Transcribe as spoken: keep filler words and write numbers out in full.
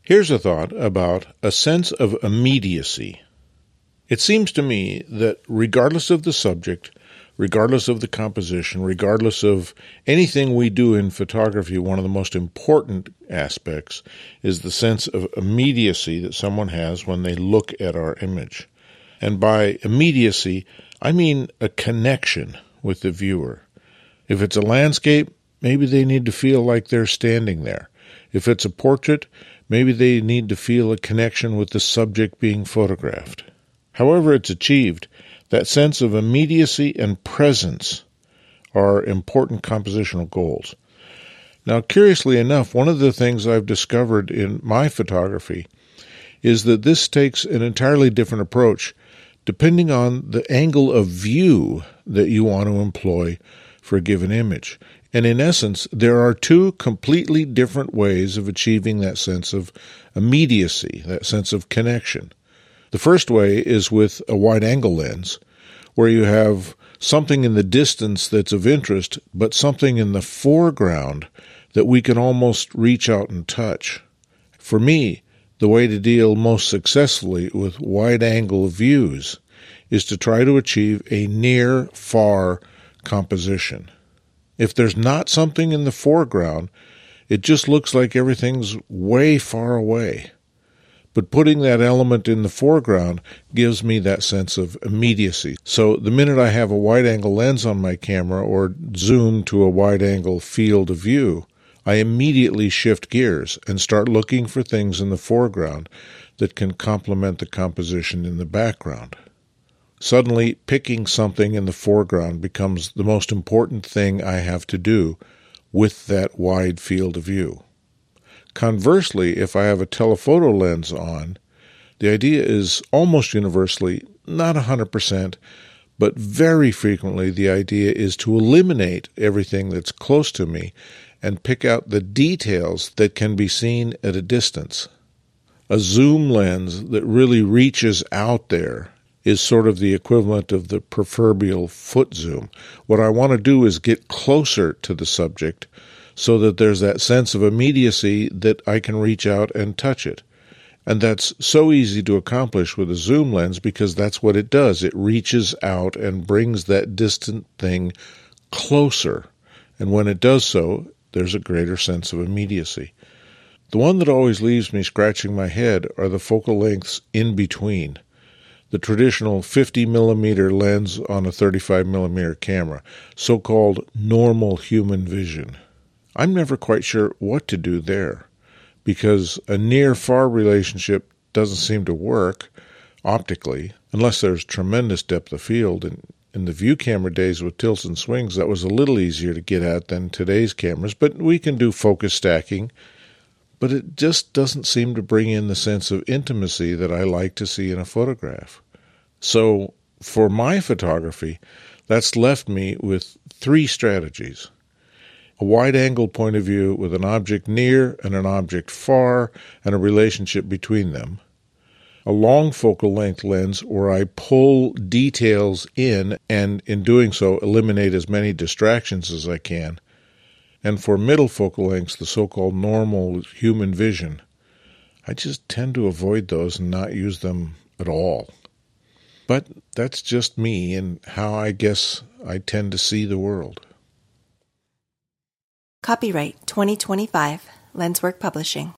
Here's a thought about a sense of immediacy. It seems to me that regardless of the subject, regardless of the composition, regardless of anything we do in photography, one of the most important aspects is the sense of immediacy that someone has when they look at our image. And by immediacy, I mean a connection with the viewer. If it's a landscape, maybe they need to feel like they're standing there. If it's a portrait, maybe they need to feel a connection with the subject being photographed. However it's achieved, that sense of immediacy and presence are important compositional goals. Now, curiously enough, one of the things I've discovered in my photography is that this takes an entirely different approach depending on the angle of view that you want to employ for a given image. And in essence, there are two completely different ways of achieving that sense of immediacy, that sense of connection. The first way is with a wide-angle lens, where you have something in the distance that's of interest, but something in the foreground that we can almost reach out and touch. For me, the way to deal most successfully with wide-angle views is to try to achieve a near-far composition. If there's not something in the foreground, it just looks like everything's way far away. But putting that element in the foreground gives me that sense of immediacy. So the minute I have a wide-angle lens on my camera or zoom to a wide-angle field of view, I immediately shift gears and start looking for things in the foreground that can complement the composition in the background. Suddenly, picking something in the foreground becomes the most important thing I have to do with that wide field of view. Conversely, if I have a telephoto lens on, the idea is almost universally, not one hundred percent, but very frequently the idea is to eliminate everything that's close to me and pick out the details that can be seen at a distance. A zoom lens that really reaches out there is sort of the equivalent of the proverbial foot zoom. What I want to do is get closer to the subject so that there's that sense of immediacy that I can reach out and touch it. And that's so easy to accomplish with a zoom lens because that's what it does. It reaches out and brings that distant thing closer. And when it does so, there's a greater sense of immediacy. The one that always leaves me scratching my head are the focal lengths in between. The traditional fifty millimeter lens on a thirty-five millimeter camera, so-called normal human vision. I'm never quite sure what to do there, because a near-far relationship doesn't seem to work optically, unless there's tremendous depth of field. And in the view camera days with tilts and swings, that was a little easier to get at than today's cameras, but we can do focus stacking. But it just doesn't seem to bring in the sense of intimacy that I like to see in a photograph. So for my photography, that's left me with three strategies. A wide-angle point of view with an object near and an object far and a relationship between them. A long focal length lens where I pull details in and in doing so eliminate as many distractions as I can. And for middle focal lengths, the so-called normal human vision, I just tend to avoid those and not use them at all. But that's just me and how I guess I tend to see the world. Copyright twenty twenty-five, Lenswork Publishing.